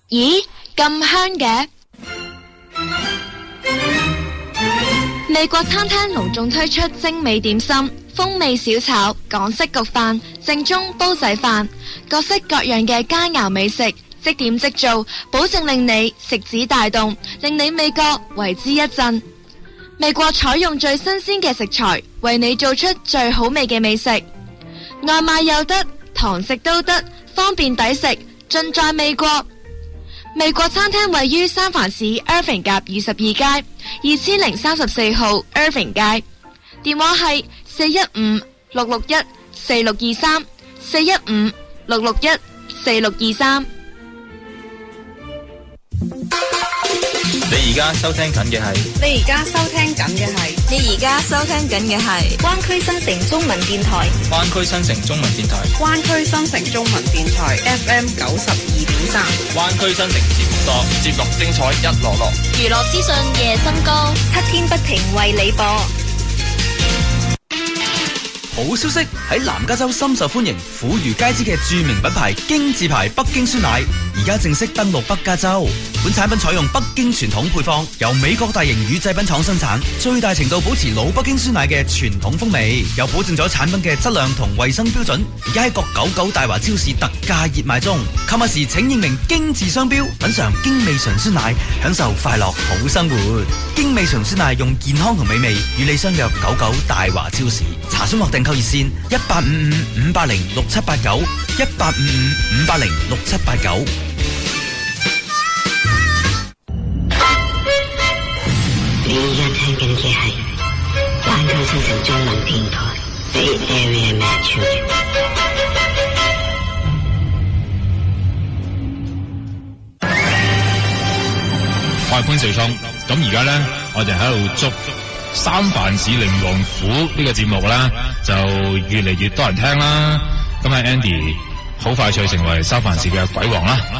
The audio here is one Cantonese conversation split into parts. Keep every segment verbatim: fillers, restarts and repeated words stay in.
咦，咁香嘅！美國餐廳隆重推出精美點心、風味小炒、港式焗飯、正宗煲仔飯，各式各樣嘅佳肴美食，即點即做，保證令你食指大動，令你味覺為之一振。美國採用最新鮮嘅食材，為你做出最好味嘅美食，外賣又得，堂食都得，方便抵食，盡在美國。美國餐廳位於三藩市 Irving 夾二十二街二千零三十四號 Irving 街，電話係四一五六六一四六二三四一五六六一四六二三。 你而家收聽緊嘅係， 你而家收聽緊嘅係， 你而家收聽緊嘅係灣區新城中文電台， 灣區新城中文電台， 灣區新城中文電台 F M 九十二點三， 灣區新城節目多，節目精彩一樂樂， 娛樂資訊夜深歌， 七天不停為你播。 好消息，喺南加州深受歡迎、婦孺皆知嘅著名品牌京字牌北京酸奶，而家正式登陸北加州。本產品採用北京傳統配方，由美國大型乳製品廠生產，最大程度保持老北京酸奶嘅傳統風味，又保證咗產品嘅質量同衛生標準。而家喺各九九大華超市特價熱賣中，購物時請認明京字商標，品嘗京味純酸奶，享受快樂好生活。京味純酸奶用健康同美味與你相約九九大華超市。查詢或訂購熱線一八五五五八零六七八九一八五五五八零六七八九。 你而家聽緊嘅係灣區新城中文電台 Bay Area Metro。 我係潘紹聰，咁而家咧，我哋喺度祝三藩市靈王府呢個節目啦，就越嚟越多人聽啦。咁啊 Andy 好快脆成為三藩市嘅鬼王啦！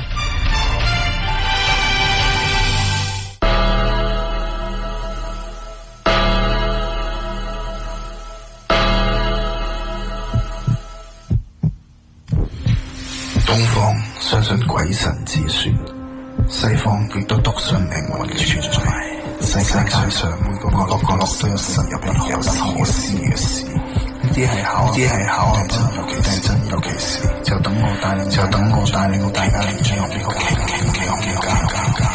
東方相信鬼神之說，西方亦都篤信靈魂嘅存在。世界上每個角落角落都有神入邊有不可思議嘅事，呢啲係巧，呢啲係巧，定真有其定真有其事。就等我帶領，就等我帶領大家進入呢個奇奇奇嘅世界。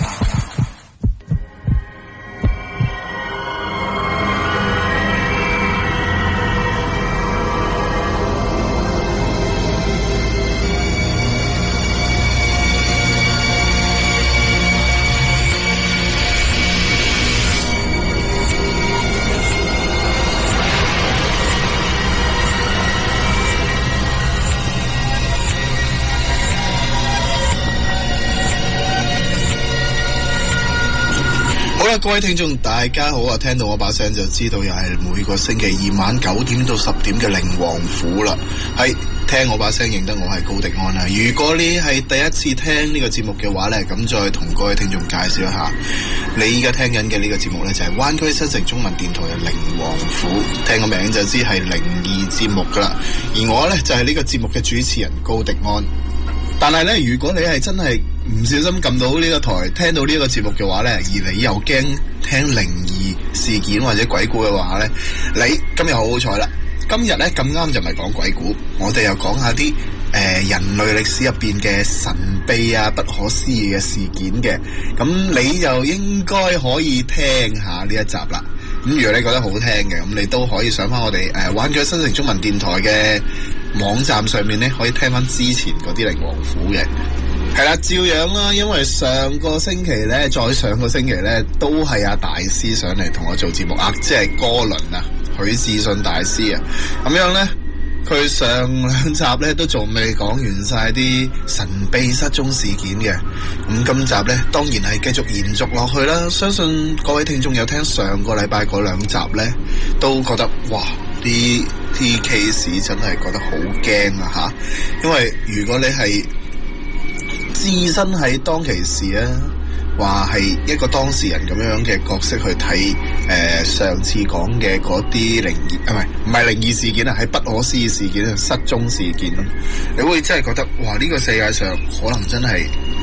各位聽眾大家好啊，聽到我把聲就知道又係每個星期二晚九點到十點嘅靈王府啦。係聽我把聲認得我係高迪安啦。如果你係第一次聽呢個節目嘅話呢，咁再同各位聽眾介紹一下，你依家聽緊嘅呢個節目呢，就係灣區新城中文電台嘅靈王府，聽個名就知係靈異節目噶啦。而我呢，就係呢個節目嘅主持人高迪安。但係呢，如果你係真係唔小心撳到呢個台，聽到呢個節目嘅話呢，而你又驚聽靈異事件或者鬼故嘅話呢，你今日好好彩啦！今日呢，咁啱就唔係講鬼故，我哋又講下啲誒、呃、人類歷史入邊嘅神秘啊、不可思議嘅事件嘅，咁你就應該可以聽下呢一集啦。咁如果你覺得好聽嘅，咁你都可以上翻我哋誒灣區新城中文電台嘅網站上面呢，可以聽翻之前嗰啲靈王府嘅。係啦，照樣啦，因為上個星期咧，再上個星期咧，都係阿大師上嚟同我做節目啊，即係歌倫啊，許志信大師啊，咁樣咧，佢上兩集咧都仲未講完晒啲神秘失蹤事件嘅，咁今集咧當然係繼續延續落去啦。相信各位聽眾有聽上個禮拜嗰兩集咧，都覺得哇，啲啲 case 真係覺得好驚啊吓，因為如果你係置身喺當其時啊，話係一個當事人咁樣嘅角色去睇誒、呃、上次講嘅嗰啲靈異啊，唔係唔係靈異事件啊，係不可思議事件啊，失蹤事件咯，你會真係覺得哇，呢、這個世界上可能真係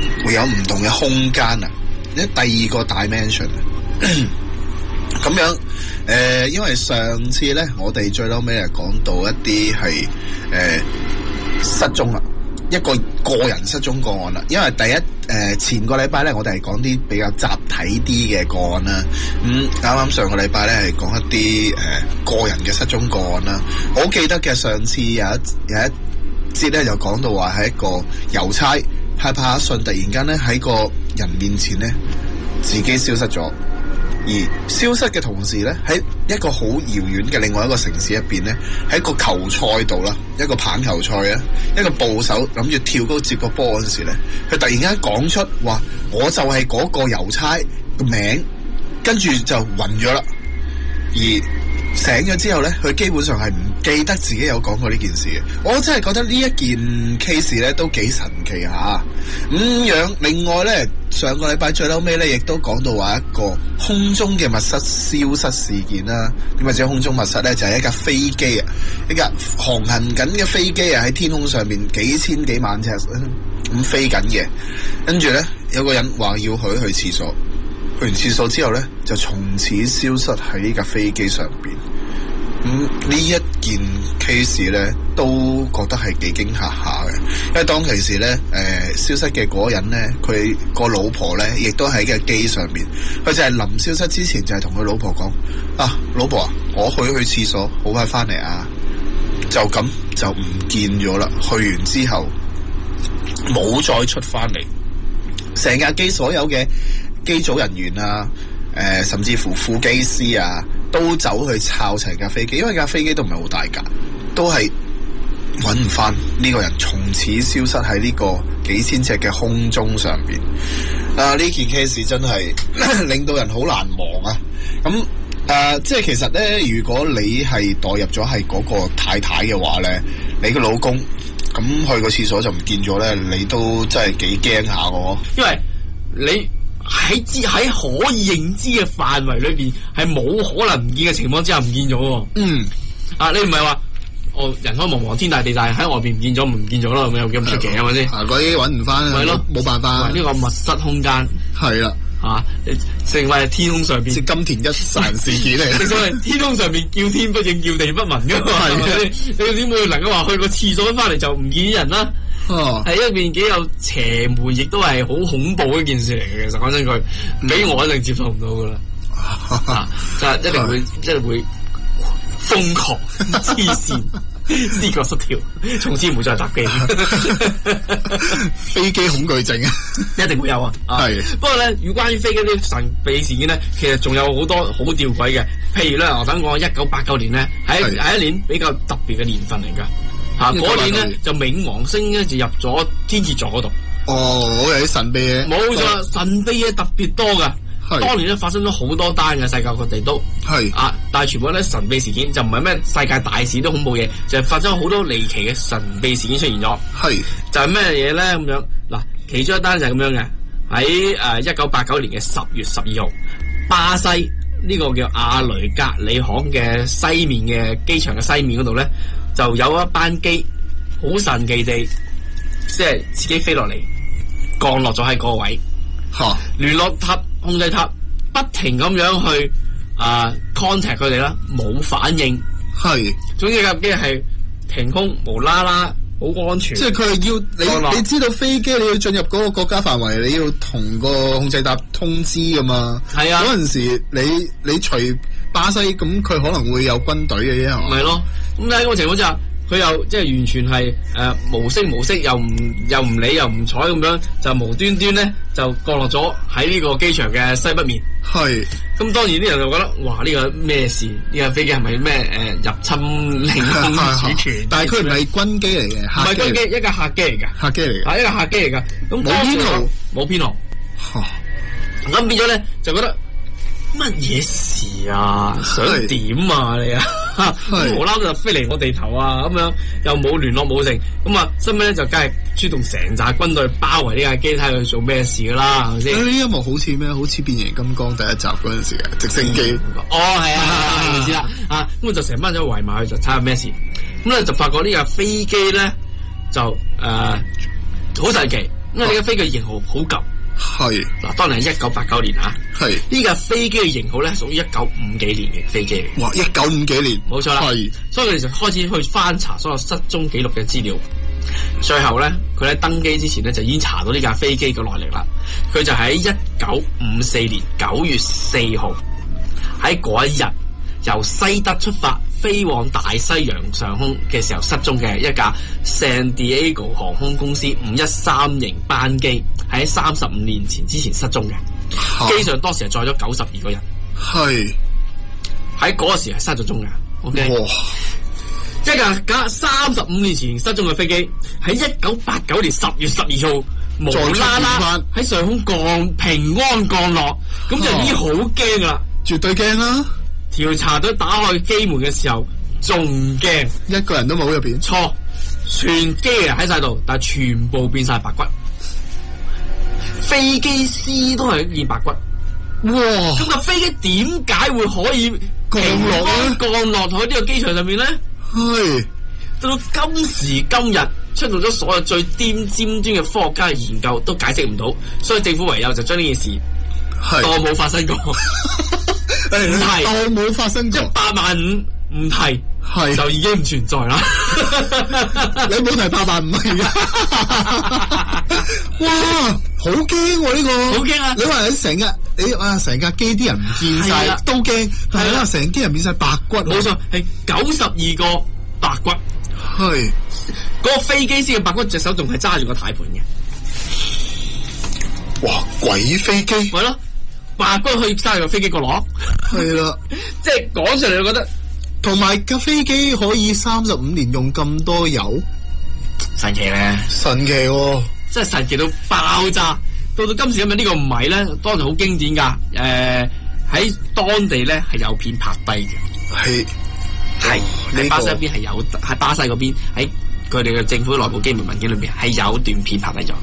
會有唔同嘅空間啊，一第二個 dimension 啊。咁樣誒、呃，因為上次咧，我哋最嬲尾係講到一啲係誒失蹤啦，一個個人失蹤個案啦。因為第一誒、呃、前個禮拜咧，我哋係講啲比較集體啲嘅個案啦。咁啱啱上個禮拜咧係講一啲誒、呃、個人嘅失蹤個案啦。我好記得嘅上次有一有一節咧，就講到話係一個郵差喺派克遜突然間咧喺個人面前咧自己消失咗。而消失嘅同時咧，喺一個好遙遠嘅另外一個城市入邊咧，喺個球賽度啦，一個棒球賽啊，一個捕手諗住跳高接個波嗰陣時咧，佢突然間講出話，我就係嗰個郵差個名，跟住就暈咗啦。而醒咗之後咧，佢基本上係唔記得自己有講過呢件事嘅。我真係覺得呢一件 case 咧都幾神奇下咁樣。另外咧，上個禮拜最嬲尾咧，亦都講到話一個空中嘅密室消失事件啦。點解叫空中密室咧？就係、是、一架飛機啊，一架航行緊嘅飛機啊，喺天空上面幾千幾萬尺咁飛緊嘅。跟住咧，有個人話要佢去廁所。去完廁所之後咧，就從此消失喺呢架飛機上邊。咁、嗯、呢一件 case 咧，都覺得係幾驚嚇下嘅。因為當其時咧，誒、呃、消失嘅嗰人咧，佢個老婆咧，亦都喺架機上邊。佢就係臨消失之前，就係同佢老婆講：啊，老婆啊，我去去廁所，好快翻嚟啊！就咁就唔見咗啦。去完之後冇再出翻嚟，成架機所有嘅機組人員啊，誒、呃，甚至乎副機師啊，都走去抄齊架飛機，因為架飛機都唔係好大架，都係揾唔翻呢個人，從此消失喺呢個幾千尺嘅空中上邊。啊，呢件 case 真係令到人好難忘啊！咁誒、呃，即係其實咧，如果你係代入咗係嗰個太太嘅話咧，你個老公咁去個廁所就唔見咗咧，你都真係幾驚下嘅。 因為你喺知喺可以認知嘅範圍裏邊，係冇可能唔見嘅情況之下唔見咗。嗯，啊，你唔係話哦人海茫茫天大地大，喺外邊唔見咗唔見咗咯，咁有咁出奇係咪先？ 啊，嗰啲揾唔翻，係咯，冇辦法。 呢個密室空間係啦， 啊，成為天空上邊， 即金田一殺人事件嚟。 正所謂天空上邊叫天不應，叫地不聞噶嘛。係咪先？你點會能夠話去個廁所翻嚟就唔見人啦？哦，係一邊幾有邪門，亦都係好恐怖一件事嚟嘅。其實講真句，俾我一定接受唔到噶啦，啊，就係一定會，即係會瘋狂、黐線、思覺失調，從此唔會再搭機。 飛機恐懼症啊， 一定會有啊。係，不過咧，如果關於飛機啲神秘事件咧，其實仲有好多好吊詭嘅。譬如咧，我等講一九八九年咧，係係一年比較特別嘅年份嚟噶。吓，嗰年咧就冥王星咧就入咗天蠍座嗰度。哦，我有啲神秘嘢。冇錯，神秘嘢特別多噶。係。當年咧發生咗好多單嘅，世界各地都係啊，但係全部咧神秘事件，就唔係咩世界大事都恐怖嘢，就係發生好多離奇嘅神秘事件出現咗。係。就係咩嘢咧咁樣？嗱，其中一單就係咁樣嘅，喺誒一九八九年嘅十月十二號，巴西呢個叫阿雷格里巷嘅西面嘅機場嘅西面嗰度咧，就有一班機好神奇地，即係自己飛落嚟，降落咗喺嗰個位。吓，聯絡塔、控制塔不停咁樣去啊、呃、contact 佢哋啦，冇反應。係，總之架機係停空，無啦啦，好安全。即係佢係要你，你知道飛機你要進入嗰個國家範圍，你要同個控制塔通知噶嘛。係啊，嗰陣時你你除巴西咁，佢可能會有軍隊嘅啫，係嘛？係咯。咁喺嗰個情況之下，佢又即係完全係誒、呃、無聲無息，又唔又唔理又唔睬咁樣，就無端端咧就降落咗喺呢個機場嘅西北面。係。咁當然啲人就覺得，哇！呢、這個咩事？呢、這個飛機係咪咩誒入侵領空主權？但係佢唔係軍機嚟嘅，唔係軍機，一架客機嚟㗎。客機嚟㗎。係一架客機嚟㗎。咁冇編號，冇編號。咁變咗咧，就覺得乜嘢事啊？想點啊你啊？無啦啦就飛嚟我地頭啊！咁樣又冇聯絡冇成，咁啊，新聞咧就梗係出動成紮軍隊包圍呢架機，睇下佢做咩事噶啦，係咪先？呢一幕好似咩？好似變形金剛第一集嗰陣時嘅直升機。哦，係啊，你知啦，啊，咁就成班人圍埋去就睇下咩事。咁咧就發覺呢架飛機咧就誒好神奇， 因為呢架飛機嘅型號好舊。 係嗱，當年係一九八九年嚇。 係呢架飛機嘅型號咧，屬於一九五幾年嘅飛機嚟。 哇！一九五幾年， 冇錯啦。 係， 所以佢哋就開始去翻查所有失蹤記錄嘅資料。最後咧，佢喺登機之前咧就已經查到呢架飛機嘅來歷啦。佢就喺一九五四年九月四號喺嗰一日由西德出發飛往大西洋上空嘅時候失蹤嘅一架 San Diego 航空公司五一三型班機，喺三十五年前之前失蹤嘅。機上當時係載咗九十二個人。 係喺嗰個時係失咗蹤嘅。OK。 哇！ 一架架三十五年前失蹤嘅飛機，喺一九八九年十月十二號無啦啦喺上空降平安降落，咁就已經好驚噶啦， 絕對驚啦！ 調查隊打開機門嘅時候，仲驚， 一個人都冇入邊。 錯，全機啊喺晒度，但係全部變晒白骨，飛機師都係一件白骨。 哇！ 咁架飛機點解會可以降落咧？降落喺呢個機場上面咧？係到到今時今日，出動咗所有最尖尖端嘅科學家嘅研究，都解釋唔到，所以政府唯有就將呢件事當冇發生過，唔提當冇發生過， 一百萬五唔提，係就已經唔存在啦。 你冇提八萬五係啊！哇，好驚喎呢個， 好驚啊！ 你話你成日你啊成架機啲人唔見晒都驚，係啦，成機人變晒白骨， 冇錯，係九十二個白骨， 係嗰個飛機師嘅白骨隻手仲係揸住個軚盤嘅。 哇！鬼飛機係咯，白骨可以揸住個飛機角落， 係啦， 即係講上嚟，我覺得。 同埋架飛機可以三十五年用咁多油， 神奇咧！ 神奇喎、哦， 真係神奇到爆炸。到到今時今日呢個謎咧，當時好經典噶。誒、呃、喺當地咧係有片拍低嘅， 係係喺巴西嗰邊係有，喺巴西嗰邊喺佢哋嘅政府內部機密文件裏邊係有段片拍低咗。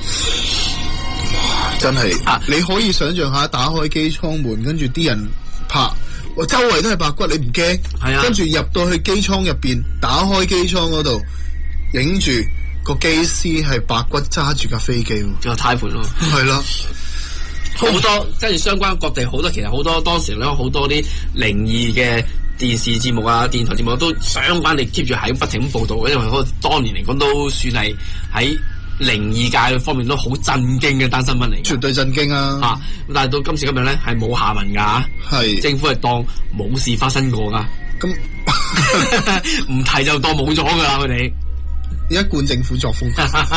哇！真係啊！你可以想象下，打開機艙門，跟住啲人拍。我周圍都係白骨，你唔驚？係啊，跟住入到去機艙入邊，打開機艙嗰度，影住個機師係白骨揸住架飛機， 仲有軚盤咯， 係啦， 好多跟住相關各地好多，其實好多當時咧好多啲靈異嘅電視節目啊、電台節目都相關地 keep 住喺不停咁報道，因為嗰當年嚟講都算係喺靈異界方面都好震驚嘅單新聞嚟， 絕對震驚啊！ 啊，但係到今時今日咧係冇下文噶，係政府係當冇事發生過噶， 咁唔提就當冇咗噶啦，佢哋一貫政府作風。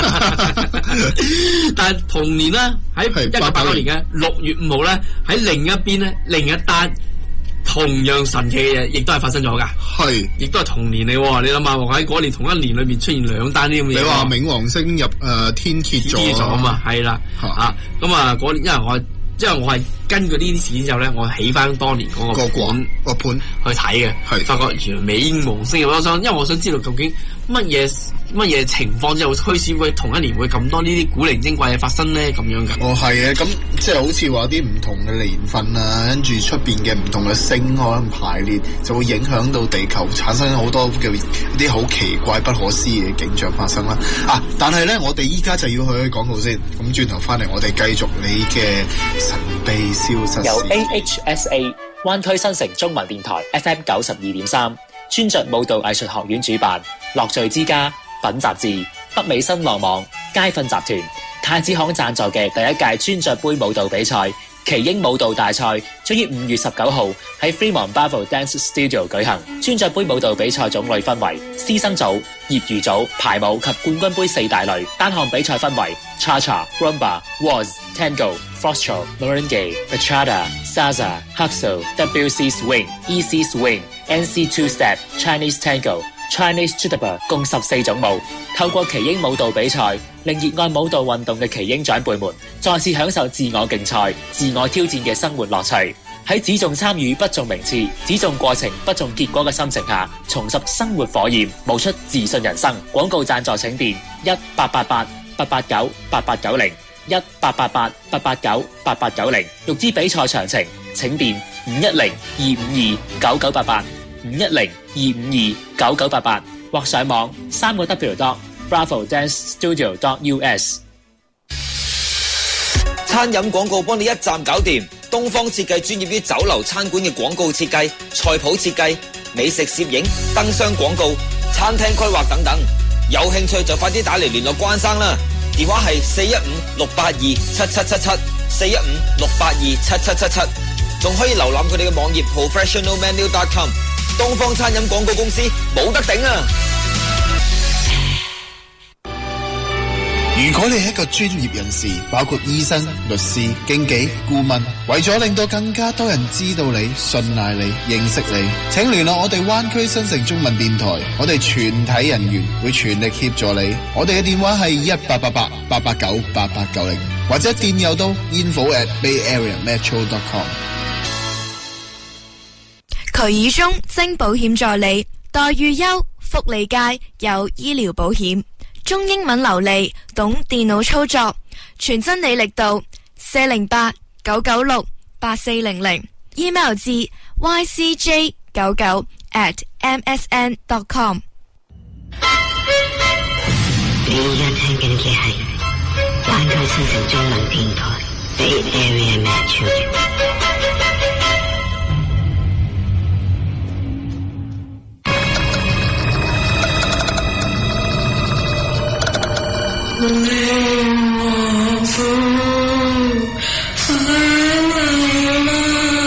但係同年咧喺一九八九年嘅六月五號咧喺另一邊咧另一單同樣神奇嘅嘢，亦都係發生咗噶，係，亦都係同年嚟。你諗下，喺嗰年同一年裏面出現兩單呢咁嘅嘢。 你話冥王星入誒、呃、天蠍座咗啊嘛，係啦，啊，咁啊嗰年，因為我因為我係根據呢啲事件之後咧，我起翻當年嗰個館個盤去睇嘅，係發覺原來冥王星入，我想，因為我想知道究竟乜嘢乜嘢情況之後開始會同一年會咁多呢啲古靈精怪嘢發生咧，咁樣嘅。 哦，係嘅，咁即係好似話啲唔同嘅年份啊，跟住出邊嘅唔同嘅星可能排列，就會影響到地球產生好多嘅啲好奇怪不可思議嘅景象發生啦。啊，但係咧，我哋依家就要去廣告先，咁轉頭翻嚟，我哋繼續你嘅神秘消失。 由 A H S A 灣區新城中文電台 F M 九十二點三，專着舞蹈藝術學院主辦，樂聚之家、品雜誌、北美新浪網、佳訓集團、太子行贊助嘅第一屆專着杯舞蹈比賽奇英舞蹈大賽將於五月十九號喺 Fremont Bravo Dance Studio 舉行。專着杯舞蹈比賽種類分為師生組、業餘組、排舞及冠軍杯四大類。單項比賽分為 Cha-Cha、Rumba、Waltz、Tango、Foxtrot、Merengue、Bachata、Salsa、Huxo、W C Swing、E C Swing、N C Two Step、Chinese Tango、Chinese Jitterbug 共十四種舞。透過奇英舞蹈比賽，令熱愛舞蹈運動嘅奇英長輩們再次享受自我競賽、自我挑戰嘅生活樂趣。喺只重參與不重名次、只重過程不重結果嘅心情下，重拾生活火焰，冒出自信人生。廣告贊助請電一八八八八八九八八九零一八八八八八九八八九零。欲知比賽詳情，請電五一零二五二九九八八五一零二五二九九八八或上網三個 W dot bravo dance studio dot U S。 餐飲廣告幫你一站搞掂。東方設計專業於酒樓餐館嘅廣告設計、菜譜設計、美食攝影、燈箱廣告、餐廳規劃等等。有興趣就快啲打嚟聯絡關生啦，電話係四一五六八二七七七七，四一五六八二七七七七，仲可以瀏覽佢哋嘅網頁 professional menu dot com。東方餐飲廣告公司冇得頂啊！ 如果你係一個專業人士，包括醫生、律師、經紀、顧問，為咗令到更加多人知道你、信賴你、認識你，請聯絡我哋灣區新城中文電台，我哋全體人員會全力協助你。我哋嘅電話係一八八八八八九八八九零，或者電郵到 info at bay area metro dot com。 渠耳中精保險助理，待遇優，福利佳，有醫療保險。中英文流利，懂電腦操作，傳真理力度四零八九九六八四零零 ，email 至 y c j 九九 at m s n dot com。 你而家聽緊嘅係灣區新城中文電台 Bay Area Metro。 我父回来了。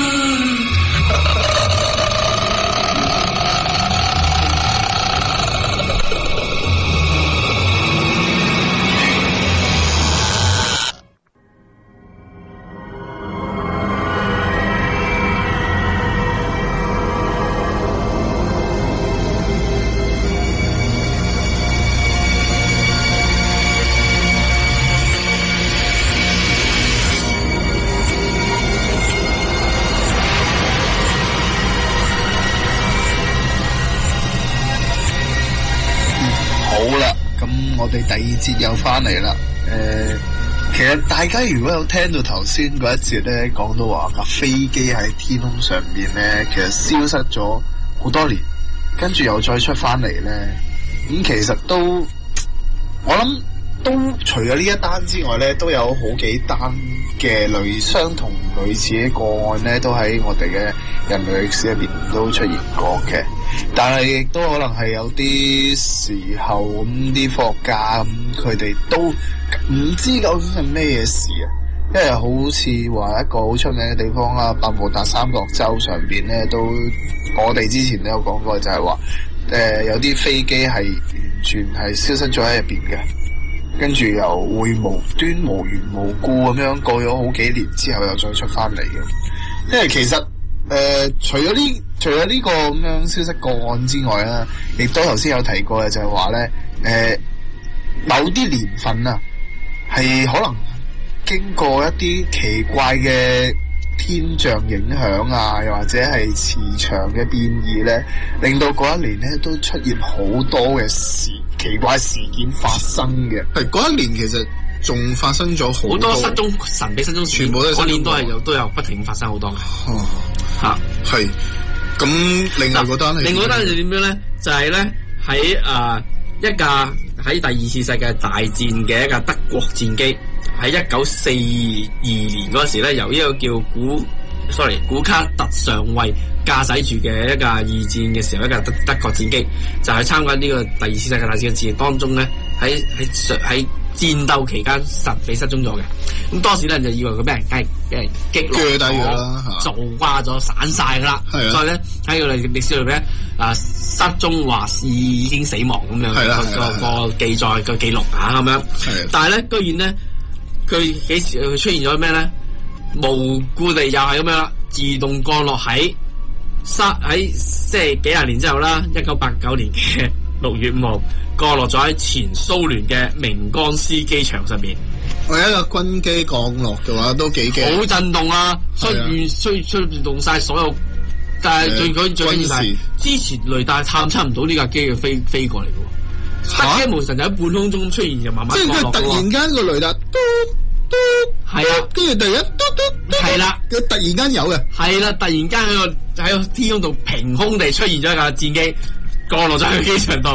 我哋第二節又翻嚟啦，誒、呃，其實大家如果有聽到頭先嗰一節咧，講到話架飛機喺天空上邊咧，其實消失咗好多年，跟住又再出翻嚟咧，咁、嗯、其實都，我諗都除咗呢一單之外咧，都有好幾單嘅類相同類似嘅個案咧，都喺我哋嘅人類歷史入邊都出現過嘅。但係亦都可能係有啲時候咁啲科學家咁，佢哋都唔知究竟係咩嘢事啊！因為好似話一個好出名嘅地方啦，百慕達三角洲上邊咧，都我哋之前都有講過，就係話誒有啲飛機係完全係消失咗喺入邊嘅，跟住又會無端無緣無故咁樣過咗好幾年之後又再出翻嚟嘅。因為其實誒、呃、除咗呢除咗呢個咁樣消失個案之外啦，亦都頭先有提過嘅就係話咧，誒、呃、某啲年份啊，係可能經過一啲奇怪嘅天象影響啊，又或者係磁場嘅變異咧，令到嗰一年咧都出現好多嘅事奇怪事件發生嘅。 係嗰一年其實仲發生咗好多失蹤神秘失蹤事件，全部都嗰年都係有都有不停發生好多嘅。 哦， 嚇係。咁另外嗰單係， 另外嗰單就點樣咧？就係咧喺誒一架喺第二次世界大戰嘅一架德國戰機，喺一九四二年嗰時咧，由呢個叫古 sorry 古卡特上尉駕駛住嘅一架二戰嘅時候一架德德國戰機，就係參加呢個第二次世界大戰嘅戰役當中咧，喺喺上喺戰鬥期間神秘失蹤咗嘅。咁當時咧就以為佢俾人雞俾人擊落咗，做瓜咗散晒噶啦。所以咧喺佢哋歷史裏邊咧，啊失蹤話已經死亡咁樣個個個記載個記錄啊咁樣。但係咧居然咧佢幾時佢出現咗咩咧？無故地又係咁樣啦，自動降落喺沙喺即係幾廿年之後啦，一九八九年嘅六月五號降落咗喺前蘇聯嘅明江斯機場上面。 我一個軍機降落嘅話都幾驚， 好震動啊！出現出出動晒所有，但係最佢最緊要係之前雷達探測唔到呢架機嘅飛飛過嚟嘅，失驚無神就喺半空中出現，就慢慢降落。 即係佢突然間個雷達嘟嘟係啊， 跟住突然間嘟嘟係啦， 佢突然間有嘅係啦，突然間喺個喺個天空度憑空地出現咗一架戰機降落咗喺機場度。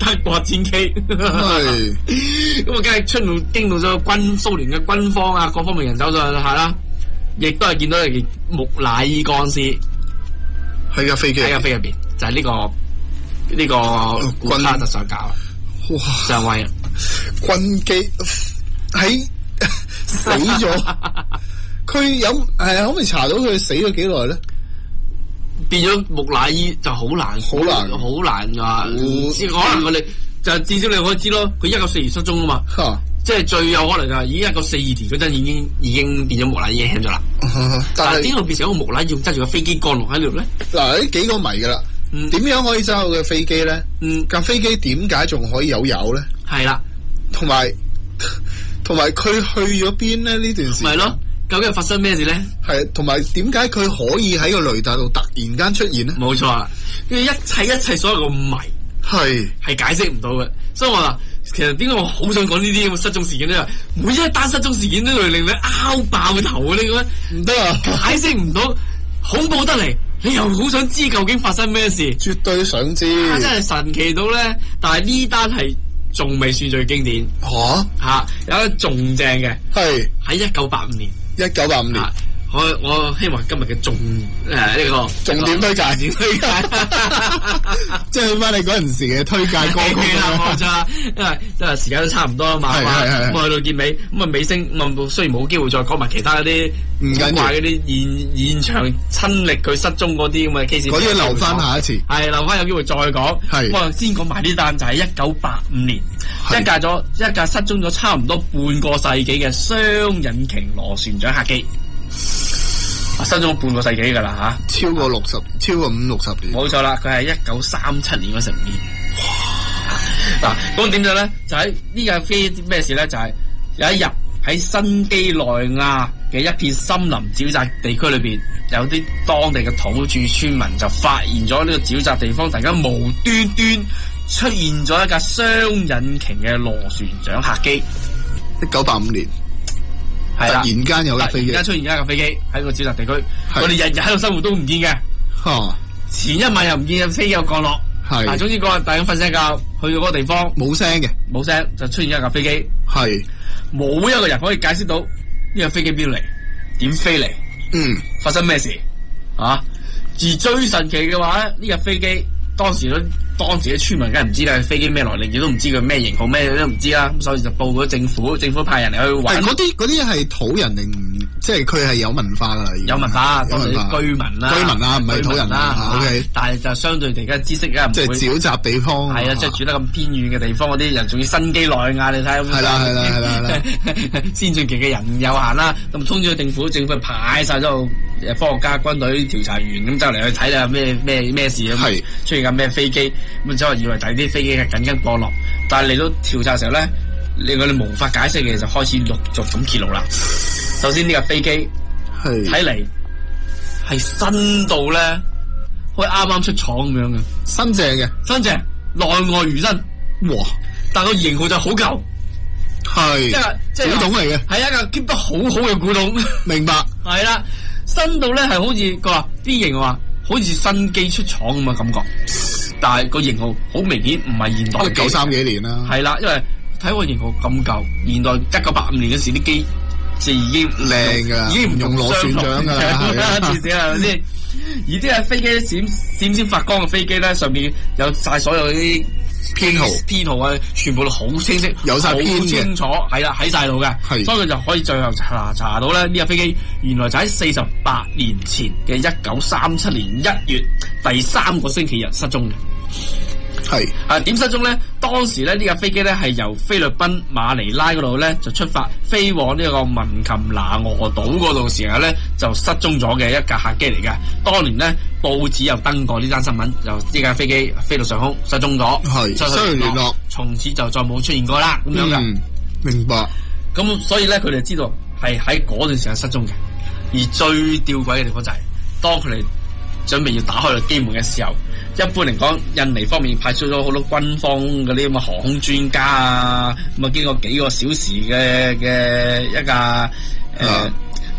德國戰機，咁啊，梗係出到經到咗軍蘇聯嘅軍方啊，各方面人手上係啦，亦都係見到一件木乃伊乾屍喺架飛機喺架飛機入邊，就係、是、呢、這個呢、這個古卡特上校， 哇， 上尉軍機喺死咗，佢有係可唔可以查到佢死咗幾耐咧？ 變咗木乃伊就好難， 好難， 好難噶。可能我哋就至少你可以知咯，佢一九四二失蹤啊嘛， 啊即係最有可能就已經一九四二年嗰陣已經已經變咗木乃伊輕咗啦。但係點解變成一個木乃伊，仲揸住個飛機降落喺度咧？ 嗱，呢幾個謎噶啦，點、嗯、樣可以揸到嘅飛機咧？嗯，架飛機點解仲可以有油咧？ 係啦， 同埋同埋佢去咗邊咧？呢段時間係咯。究竟發生咩事咧？ 係，同埋點解佢可以喺個雷達度突然間出現咧？ 冇錯啦，因為一切一切所有個謎係係解釋唔到嘅，所以我話其實點解我好想講呢啲咁嘅失蹤事件咧？每一單失蹤事件都會令你拗爆頭嘅，你覺得唔得啊？ 解釋唔到，恐怖得嚟，你又好想知究竟發生咩事？ 絕對想知， 啊、真係神奇到咧！但係呢單係仲未算最經典嚇嚇、啊，有一仲正嘅係喺一九八五年。 一九八五年， 啊、我我希望今日嘅重誒呢個重點推介，重點推介，即係翻你嗰陣時嘅推介歌曲啦，冇錯，因為因為時間都差唔多啊嘛，係嘛，咁啊去到結尾，咁啊尾聲，咁雖然冇機會再講埋其他嗰啲唔緊要嗰啲現現場親歷佢失蹤嗰啲咁嘅 case， 嗰啲留翻下一次， 係留翻有機會再講，係，咁啊先講埋呢單就係一九八五年。一架咗一架失蹤咗差唔多半個世紀嘅雙引擎螺旋槳客機，失蹤咗半個世紀噶啦吓， 超過六十，超過五六十年。 冇錯啦，佢係一九三七年嗰十年。哇！嗱，咁點咗咧？就喺呢架飛機咩事咧？就係、是、有一日喺新幾內亞嘅一片森林沼澤地區裏邊，有啲當地嘅土著村民就發現咗呢個沼澤地方，突然間無端端出現咗一架雙引擎嘅螺旋槳客機。 一九八五年，係啦，突然間有架飛機， 突然間出現一架飛機喺個沼澤地區，我哋日日喺度生活都唔見嘅。嚇，前一晚又唔見有飛機有降落，係。但係總之嗰日大家瞓醒覺，去到嗰個地方冇聲嘅， 冇聲就出現一架飛機， 係冇一個人可以解釋到呢架飛機邊嚟，點飛嚟， 嗯， 發生咩事啊？而最神奇嘅話咧，呢架飛機當時都。當時嘅村民梗係唔知啦，飛機咩來歷，亦都唔知佢咩型號，咩都唔知啦。咁所以就報咗政府，政府派人嚟去揾。 嗰啲嗰啲係土人定即係佢係有文化噶啦？ 有文化，當地啲居民啦， 居民啦，唔係土人啦。O K， 但係就相對地嘅知識梗係唔會。 即係沼澤地方。 係啊，即係住得咁偏遠嘅地方，嗰啲人仲要新幾內亞，你睇下。 係啦係啦係啦係啦， 先進期嘅人有限啦，咁通知咗政府，政府派晒咗誒科學家、軍隊、調查員咁走嚟去睇下咩咩咩事啊？係出現緊咩飛機咁，就以為睇啲飛機係緊急降落，但係嚟到調查嘅時候咧，令我哋無法解釋嘅就開始陸續咁揭露啦。首先呢架飛機係睇嚟係新到咧，好似啱啱出廠咁樣嘅， 新淨嘅， 新淨內外如新，哇！但個型號就好舊， 係一個即係古董嚟嘅， 係一個 keep 得好好嘅古董， 明白？ 係啦，新到咧係好似佢話啲型話好似新機出廠咁嘅感覺。但係個型號好明顯唔係現代嘅， 九三幾年啦， 係啦，因為睇個型號咁舊，現代一九八五年嗰時啲機就已經靚噶， 已經唔用螺旋槳噶啦， 至少係咪先？而啲係飛機閃閃閃發光嘅飛機咧，上面有晒所有啲編號編號啊，全部都好清晰， 有晒編嘅， 清楚係啦，喺晒度嘅，所以佢就可以最後查查到咧呢架飛機原來就喺四十八年前嘅一九三七年一月第三個星期日失蹤嘅。 係啊，點失蹤咧？當時咧呢架飛機咧係由菲律賓馬尼拉嗰度咧就出發飛往呢個文琴拿俄島嗰度時候咧就失蹤咗嘅一架客機嚟嘅。當年咧報紙有登過呢單新聞，就呢架飛機飛到上空失蹤咗， 係失去聯絡， 從此就再冇出現過啦咁樣嘅、 嗯。明白。 咁所以咧佢哋知道係喺嗰段時間失蹤嘅。而最吊詭嘅地方就係、是、當佢哋準備要打開個機門嘅時候，一般嚟講，印尼方面派出咗好多軍方嗰啲咁嘅航空專家啊，咁啊經過幾個小時嘅嘅一架誒、呃啊、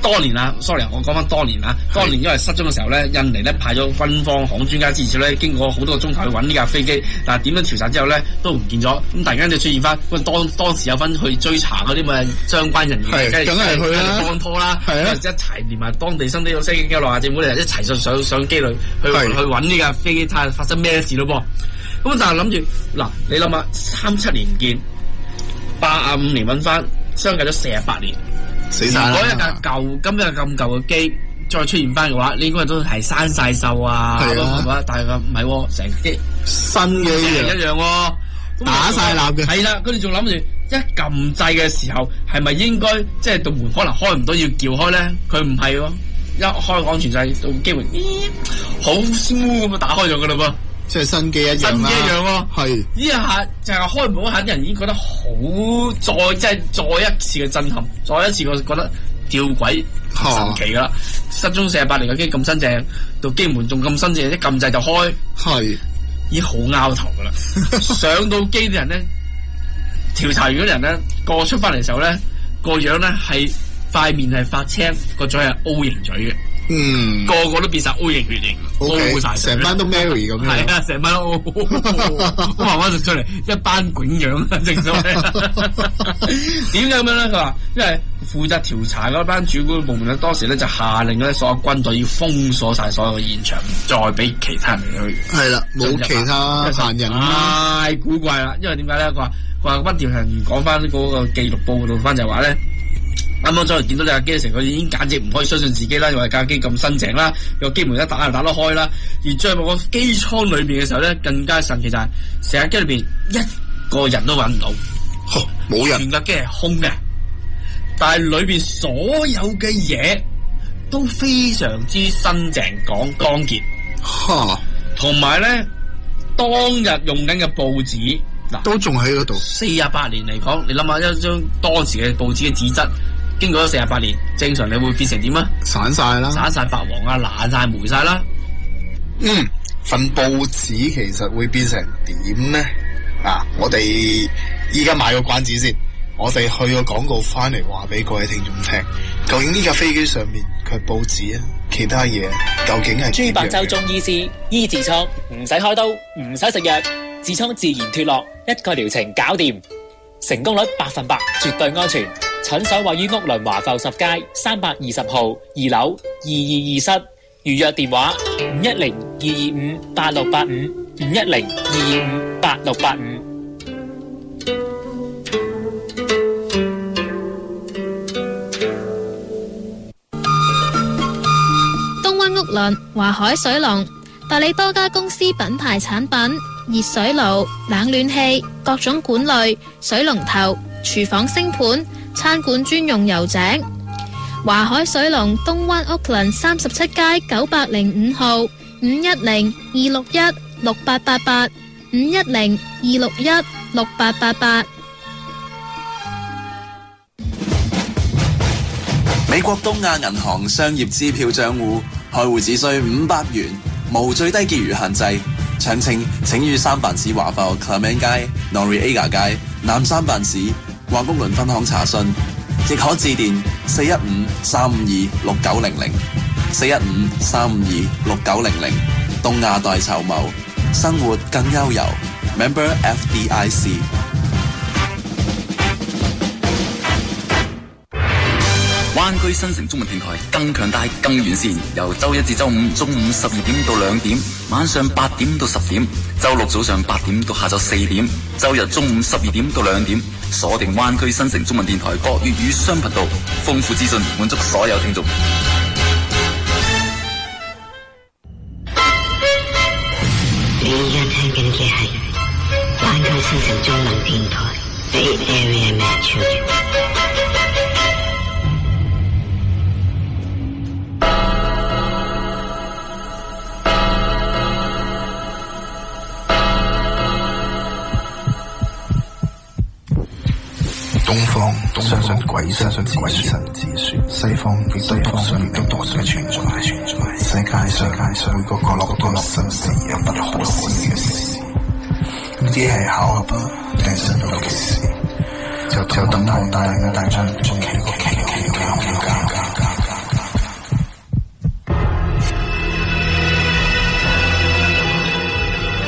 多年啦 ，sorry， 我講翻多年啦。多年因為失蹤嘅時候咧，印尼咧派咗軍方航空專家支持咧，經過好多個鐘頭去揾呢架飛機，但係點樣調查之後咧都唔見咗。咁突然間就出現翻，咁當當時有分去追查嗰啲咪相關人員， 梗係去啦， 幫拖啦，一齊連埋當地新地嘅飛機嘅內亞政府嚟一齊上上上機裏去去揾呢架飛機，睇下發生咩事咯噃。咁但係諗住嗱，你諗下三七年唔見，八啊五年揾翻，相隔咗四十八年。 死晒啦！ 如果一架舊今日咁舊嘅機再出現翻嘅話，你應該都係生晒鏽啊，係嘛？但係唔係，成機新嘅一樣， 喎， 打晒蠟嘅。 係啦，佢哋仲諗住一撳掣嘅時候，係咪應該即係道門可能開唔到要撬開咧？佢唔係喎，一開安全掣，到機會好 smooth 咁啊打開咗噶啦噃。 即係新機一樣啦， 新機一樣喎， 係呢一下就係開唔到，下啲人已經覺得好再即係再一次嘅震撼，再一次我覺得吊詭神奇噶啦！失蹤四十八年嘅機咁新淨，到機門仲咁新淨，一撳掣就開， 係已經好拗頭噶啦！上到機啲人咧，調查完嗰啲人咧，個出翻嚟嘅時候咧，個樣咧係塊面係發青，個嘴係 O 型嘴嘅。 嗯， 個個都變晒 O 型血型 ，O 晒， 成班都 Mary 咁樣， 係啊，成班都 O， 我慢慢就出嚟一班囧樣，正所謂。點解咁樣咧？佢話因為負責調查嗰班主管部門咧，當時咧就下令咧所有軍隊要封鎖晒所有嘅現場，再俾其他人去。 係啦，冇其他閒人啦。 太古怪啦！因為點解咧？佢話佢話班調查員講翻嗰個記錄報道翻就話咧。啱啱再見到呢架機嘅時候，佢已經簡直唔可以相信自己啦，因為架機咁新淨啦，個機門一打就打得開啦。而進入個機艙裏邊嘅時候咧，更加神奇就係成架機裏邊一個人都揾唔到， 冇人， 全架機係空嘅，但係裏邊所有嘅嘢都非常之新淨、講光潔， 嚇， 同埋咧當日用緊嘅報紙嗱都仲喺嗰度。 四十八年嚟講，你諗下一張當時嘅報紙嘅紙質。經過咗四十八年，正常你會變成點啊？ 散晒啦， 散晒發黃啊，爛晒霉晒啦。 嗯，份報紙其實會變成點咧？啊，我哋依家買個關子先，我哋去個廣告翻嚟話俾各位聽眾聽，究竟呢架飛機上面佢係報紙啊，其他嘢究竟係豬白州中醫師醫痔瘡，唔使開刀，唔使食藥，痔瘡自然脫落，一個療程搞掂，成功率百分百，絕對安全。診所位於屋崙華埠十街三百二十號二樓二二二室，預約電話五一零二二五八六八五五一零二二五八六八五。 東灣屋崙華海水龍代理多家公司品牌產品，熱水爐、冷暖氣、各種管類、水龍頭、廚房星盤。餐館專用油井，華海水龍東灣屋崙三十七街九百零五號，五一零二六一六八八八，五一零二六一六八八八。 美國東亞銀行商業支票賬戶開戶只需五百元，無最低結餘限制。詳情請於三藩市華埠 Clement 街、Noriega 街、南三藩市或屋崙分行查詢，亦可致電四一五三五二六九零零，四一五三五二六九零零。東亞代籌謀，生活更悠遊。Member F D I C。 灣區新城中文電台更強大、更完善，由周一至周五中午十二點到兩點，晚上八點到十點，周六早上八點到下晝四點，周日中午十二點到兩點，鎖定灣區新城中文電台各粵語雙頻道，豐富資訊，滿足所有聽眾。 你而家聽緊嘅係灣區新城中文電台 Bay Area Metro。 東方相信鬼神鬼神之說，西方亦都篤信亦都篤信存在存在。世界上世界上每個角落都有新事，有不可思議嘅事。呢啲係巧合啊，定係神秘嘅事？就就等我帶大家帶進中奇個奇奇嘅空間。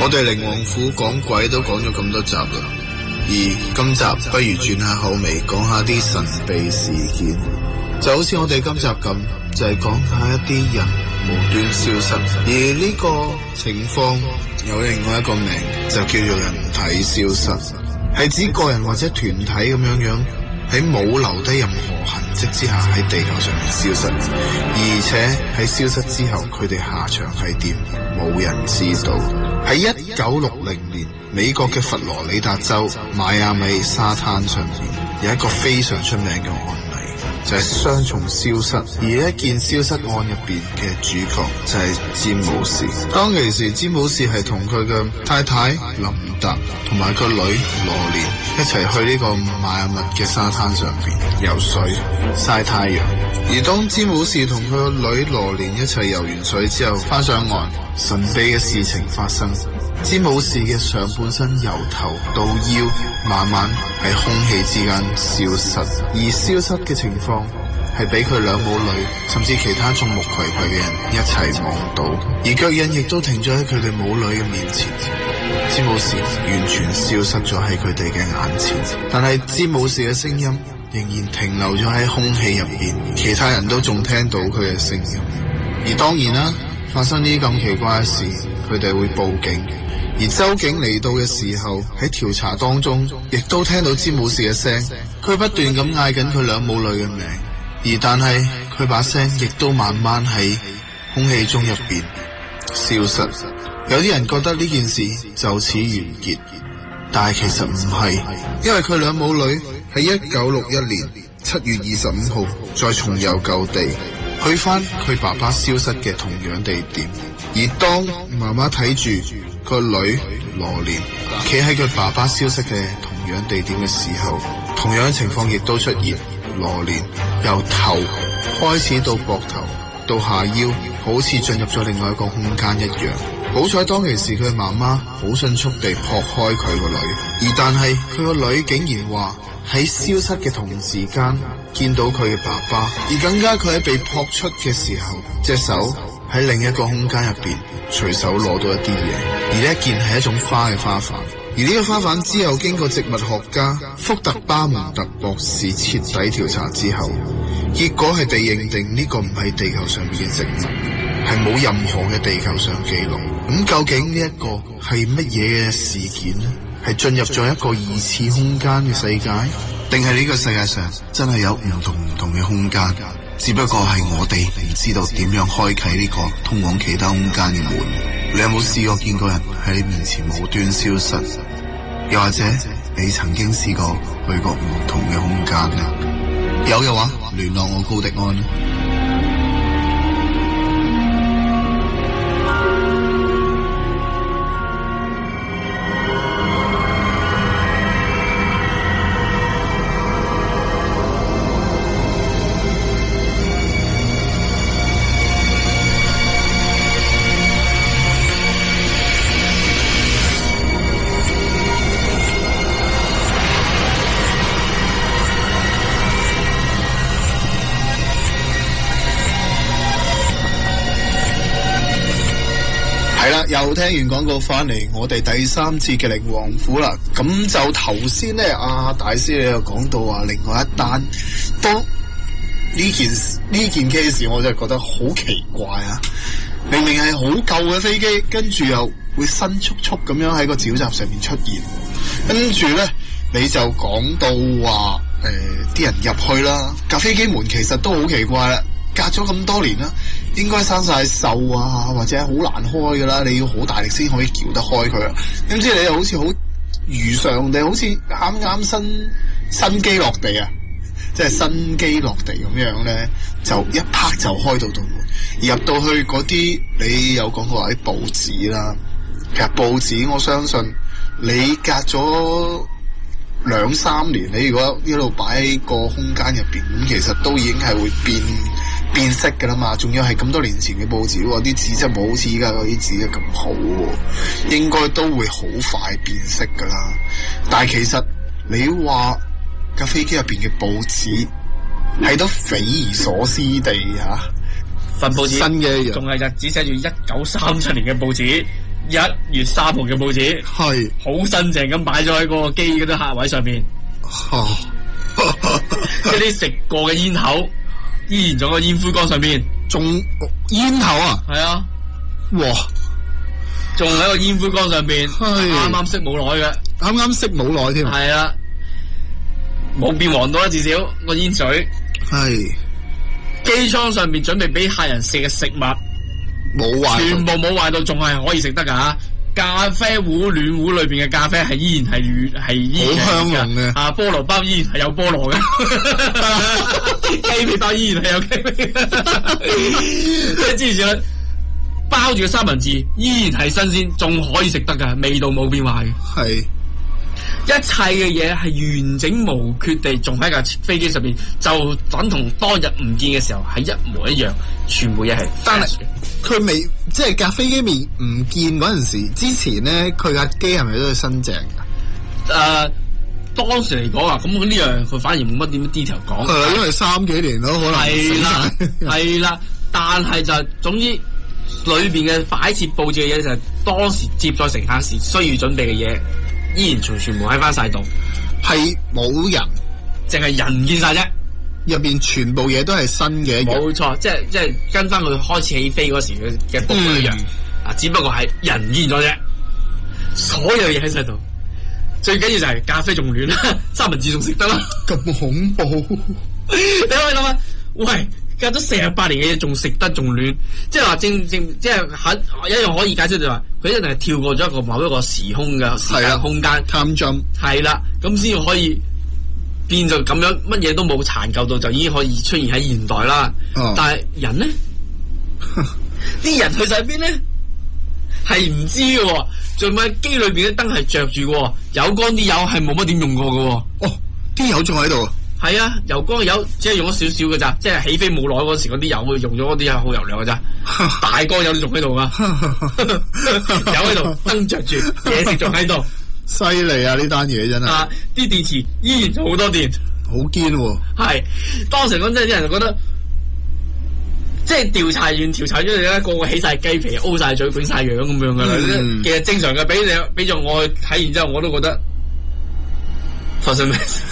我哋靈王府講鬼都講咗咁多集啦，而今集不如轉下口味，講下啲神秘事件，就好似我哋今集咁，就係講下一啲人無端消失，而呢個情況有另外一個名，就叫做人體消失，係指個人或者團體咁樣樣喺冇留低任何痕跡之下喺地球上面消失，而且喺消失之後佢哋下場係點，冇人知道。喺一九六零年，美國嘅佛羅里達州邁阿密沙灘上面有一個非常出名嘅案例，就係雙重消失，而一件消失案入邊嘅主角就係詹姆士。當其時詹姆士係同佢嘅太太林達同埋個女羅蓮一齊去呢個邁阿密嘅沙灘上邊游水曬太陽，而當詹姆士同佢個女羅蓮一齊游完水之後翻上岸，神秘嘅事情發生。詹姆士嘅上半身由頭到腰慢慢喺空氣之間消失，而消失嘅情況係俾佢兩母女甚至其他眾目睽睽嘅人一齊望到，而腳印亦都停咗喺佢哋母女嘅面前。詹姆士完全消失咗喺佢哋嘅眼前，但係詹姆士嘅聲音仍然停留咗喺空氣入邊，其他人都仲聽到佢嘅聲音。而當然啦，發生呢啲咁奇怪嘅事，佢哋會報警。而州警嚟到嘅時候，喺調查當中，亦都聽到詹姆士嘅聲，佢不斷咁嗌緊佢兩母女嘅名，而但係佢把聲亦都慢慢喺空氣中入邊消失。有啲人覺得呢件事就此完結，但係其實唔係，因為佢兩母女喺一九六一年七月二十五號再重遊舊地，去翻佢爸爸消失嘅同樣地點。而當媽媽睇住個女羅蓮企喺佢爸爸消失嘅同樣地點嘅時候，同樣情況亦都出現。羅蓮由頭開始到膊頭到下腰，好似進入咗另外一個空間一樣。好彩當其時佢媽媽好迅速地撲開佢個女，而但係佢個女竟然話喺消失嘅同時間見到佢嘅爸爸，而更加佢喺被撲出嘅時候，隻手喺另一個空間入邊隨手攞到一啲嘢，而呢一件係一種花嘅花瓣。而呢個花瓣之後經過植物學家福特巴蒙特博士徹底調查之後，結果係被認定呢個唔係地球上面嘅植物，係冇任何嘅地球上記錄。咁究竟呢一個係乜嘢嘅事件呢？係進入咗一個二次空間嘅世界，定係呢個世界上真係有唔同唔同嘅空間？只不過係我哋唔知道點樣開啟呢個通往其他空間嘅門。你有冇試過見過人喺你面前無端消失？又或者你曾經試過去過唔同嘅空間呢？有嘅話，聯絡我高迪安。又聽完廣告翻嚟，我哋第三節嘅靈王府啦。咁就頭先咧，阿大師你又講到話，另外一單，當呢件呢件 case， 我就覺得好奇怪啊！明明係好舊嘅飛機，跟住又會新速速咁樣喺個沼澤上面出現，跟住咧你就講到話，誒、呃，啲人入去啦，架飛機門其實都好奇怪啦。隔咗咁多年啦，應該生晒鏽啊，或者好難開噶啦，你要好大力先可以撬得開佢啦。點知你又好似好如常地，好似啱啱新新機落地啊，即係新機落地咁樣咧，就一拍就開到道門。而入到去嗰啲，你有講過話啲報紙啦，其實報紙我相信你隔咗兩三年，你如果一路擺喺個空間入邊，咁其實都已經係會變變色噶啦嘛。仲要係咁多年前嘅報紙喎，啲紙質冇好似依家嗰啲紙咁好喎，應該都會好快變色噶啦。但係其實你話架飛機入邊嘅報紙係都匪夷所思地吓， 份報紙新嘅一樣， 仲係日子寫住一九三七年嘅報紙， 一月三號嘅報紙， 係好新淨咁擺咗喺嗰個機嗰啲客位上面。 哦， 一啲食過嘅煙口，依然仲喺個煙灰缸上面， 仲煙頭啊？ 係啊， 哇！ 仲喺個煙灰缸上邊，啱啱熄冇耐嘅， 啱啱熄冇耐添。 係啊，冇變黃到啦，至少個煙水。 係機艙上面準備俾客人食嘅食物冇壞， 全部冇壞到，仲係可以食得噶。咖啡壺暖壺裏邊嘅咖啡係依然係軟係依然好香濃嘅， 啊菠蘿包依然係有菠蘿嘅，雞尾包依然係有雞尾，即係之前包住嘅三文治依然係新鮮，仲可以食得噶，味道冇變壞嘅。 係一切嘅嘢係完整無缺地，仲喺架飛機上邊，就等同當日唔見嘅時候係一模一樣，全部嘢係。 但係佢未即係架飛機未唔見嗰陣時，之前咧佢架機係咪都係新淨噶？ 誒、呃，當時嚟講啊，咁呢樣佢反而冇乜點 detail 講。 係因為三幾年咯，可能係啦，係啦，但係就總之裏邊嘅擺設佈置嘅嘢就係當時接載乘客時需要準備嘅嘢。依然全全部喺翻晒度， 係冇人， 淨係人唔見晒啫。 入邊全部嘢都係新嘅， 冇錯，即係即係跟翻佢開始起飛嗰時嘅嘅步一樣。啊、嗯，只不過係人唔見咗啫，所有嘢喺晒度。最緊要就係咖啡仲暖啦，三文治仲食得啦。 咁恐怖！ 你可以諗下，喂，隔咗四十八年嘅嘢仲食得仲暖，即係話正正即係肯一樣可以解釋就話。佢一定係跳過咗一個某一個時空嘅時間空間 time jump 係啦，咁先可以變就咁樣，乜嘢都冇殘舊到就已經可以出現喺現代啦。哦、但係人咧，啲人去晒邊咧，係唔知嘅喎。仲咪機裏邊啲燈係着住嘅，有光啲油係冇乜點用過嘅。 哦，啲油仲喺度。 係啊，油光嘅油只係用咗少少嘅咋，即係起飛冇耐嗰時嗰啲油用咗嗰啲係好油量嘅咋，大缸油都仲喺度噶，油喺度，燈着住，嘢食仲喺度， 犀利啊！呢單嘢真係， 啊，啲電池依然仲好多電， 好堅喎。 係當時嗰陣啲人就覺得，即係調查員調查咗你咧，個個起晒雞皮、O 晒嘴、捲晒樣咁樣噶啦。嗯、其實正常嘅，俾你俾咗我睇完之後，我都覺得。發生咩事？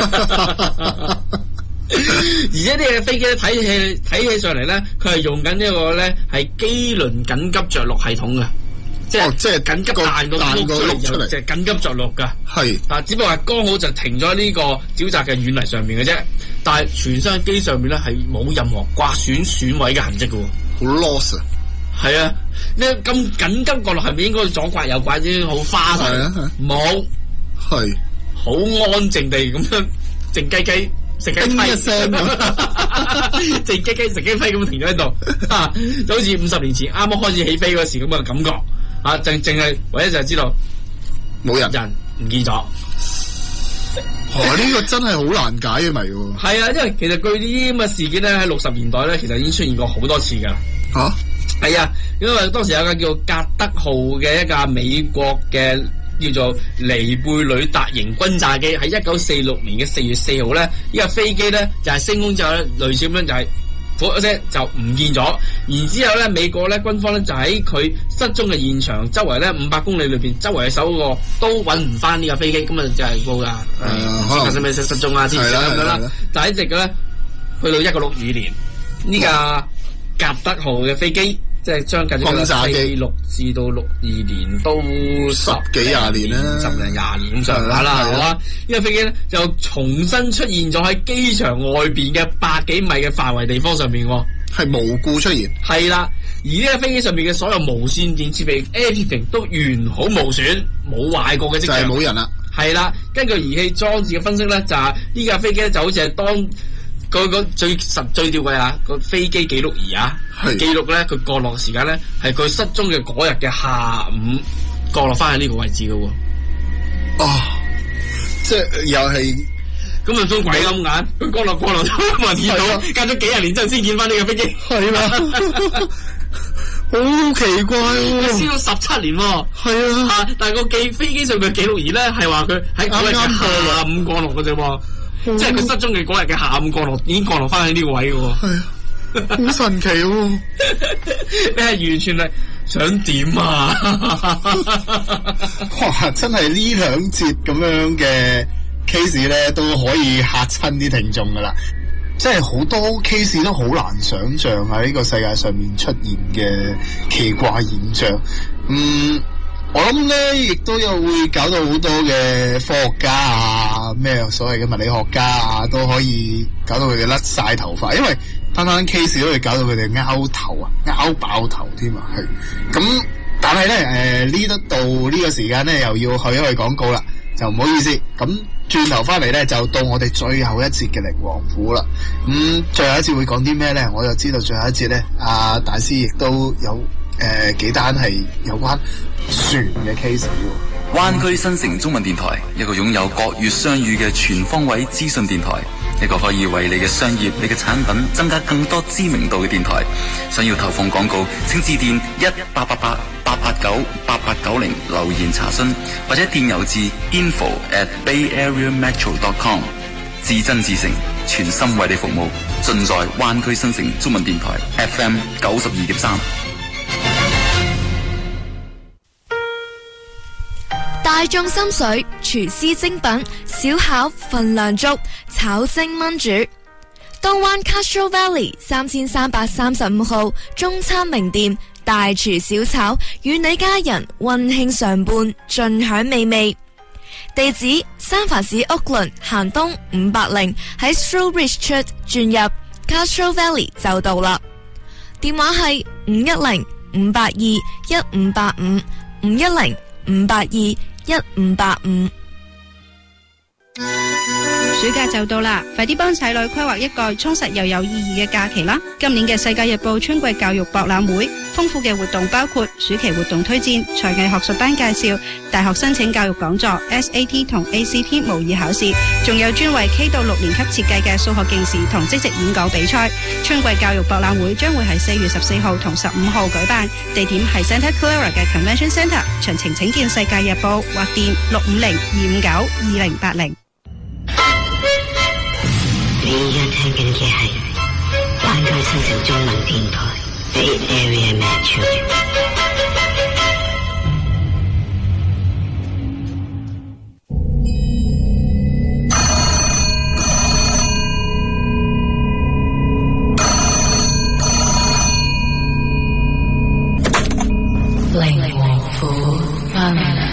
而且呢個飛機咧睇起睇起上嚟咧，佢係用緊呢個咧係機輪緊急着陸系統嘅，即係、哦、即係緊急彈個轆出嚟，就係緊急着陸噶。係，但只不過係剛好就停咗呢個沼澤嘅軟泥上面嘅啫。但係全身機上面咧係冇任何刮損損毀嘅痕跡嘅， 好 loss 啊！ 係啊，呢咁緊急降落係咪應該左刮右刮先好花晒？冇係。好安靜地咁樣靜雞雞食雞批一聲，靜雞雞食雞批咁停咗喺度，啊，就好似五十年前啱啱開始起飛嗰時咁嘅感覺，啊，淨淨係唯一就係知道冇人， 人唔見咗。 哦，呢、這個真係好難解嘅謎喎。 係啊，因為其實據呢啲咁嘅事件咧，喺六十年代咧，其實已經出現過好多次噶啦。吓、啊，係啊，因為當時有架叫格德號嘅一架美國嘅。叫做尼貝呂達型轟炸機，喺一九四六年嘅四月四號咧，呢架飛機咧就係、是、升空之後咧，類似咁樣就係火一聲就唔見咗。然之後咧，美國咧軍方咧就喺佢失蹤嘅現場周圍咧五百公里裏邊，周圍嘅搜個都揾唔翻呢架飛機，咁啊就係報噶，唔知發生咩事失蹤啊之類咁樣啦。但係一直嘅咧，去到一九六二年呢架格德號嘅飛機。即係將近呢個四六至到六二年都十幾廿年啦，十零廿年咁上下啦，係啦。呢架飛機咧就重新出現咗喺機場外邊嘅百幾米嘅範圍地方上面， 係無故出現。 係啦，而呢架飛機上面嘅所有無線電設備 everything 都完好無損，冇壞過嘅跡象。 就係冇人啦。 係啦，根據儀器裝置嘅分析咧，就係呢架飛機咧就好似係當。個個最實最吊詭啊！個飛機記錄儀啊，記錄咧佢降落嘅時間咧係佢失蹤嘅嗰日嘅下午降落翻喺呢個位置嘅喎。 哦，即係又係咁啊！裝鬼咁眼，佢降落降落都冇人見到，隔咗幾廿年之後先見翻呢架飛機。 係啦，好奇怪喎！ 佢先到十七年喎。係啊，但係個記飛機上嘅記錄儀咧係話佢喺嗰日嘅下午降落嘅啫喎。即係佢失蹤嘅嗰日嘅下午降落，已經降落翻喺呢個位嘅喎。 係啊，好神奇喎！ 你係完全係想點啊？ 哇！真係呢兩節咁樣嘅 case 咧，都可以嚇親啲聽眾噶啦。即係好多 case 都好難想像喺呢個世界上面出現嘅奇怪現象。嗯，我諗咧亦都有會搞到好多嘅科學家啊，咩所謂嘅物理學家啊，都可以搞到佢哋甩晒頭髮，因為單單 case 都會搞到佢哋拗頭啊，拗爆頭添啊，係咁。但係咧，誒呢得到呢個時間咧，又要去一去廣告啦，就唔好意思。咁轉頭翻嚟咧，就到我哋最後一節嘅靈王府啦。咁、嗯、最後一節會講啲咩咧？我就知道最後一節咧，阿、啊、大師亦都有誒、呃、幾單係有關船嘅 case 喎。 灣區新城中文電台，一個擁有國粵雙語嘅全方位資訊電台，一個可以為你嘅商業、你嘅產品增加更多知名度嘅電台。想要投放廣告，請致電一八八八八八九八八九零留言查詢，或者電郵至 info at bayareametro dot com。至真至誠，全心為你服務，盡在灣區新城中文電台 F M 九十二點三。 大眾心水，廚師精品，小巧份量足，炒蒸炆煮。東灣 Castro Valley 三千三百三十五號中餐名店，大廚小炒，與你家人溫馨相伴，盡享美味。地址：三藩市屋崙行東五百零，喺 Strawbridge 出轉入 Castro Valley 就到啦。電話係五一零五八二一五八五五一零五八二一五八五。 暑假就到啦，快啲幫仔女規劃一個充實又有意義嘅假期啦！今年嘅世界日報春季教育博覽會，豐富嘅活動包括暑期活動推薦、才藝學術班介紹、大學申請教育講座、S A T 同 A C T 模擬考試，仲有專為 K 到六年級設計嘅數學競時同即席演講比賽。春季教育博覽會將會喺四月十四號同十五號舉辦，地點係 Santa Clara 嘅 Convention Centre。詳情請見世界日報或電六五零二五九二零八零。 你而家聽緊嘅係灣區新城中文電台 Bay Area Metro。靈王府翻嚟啦！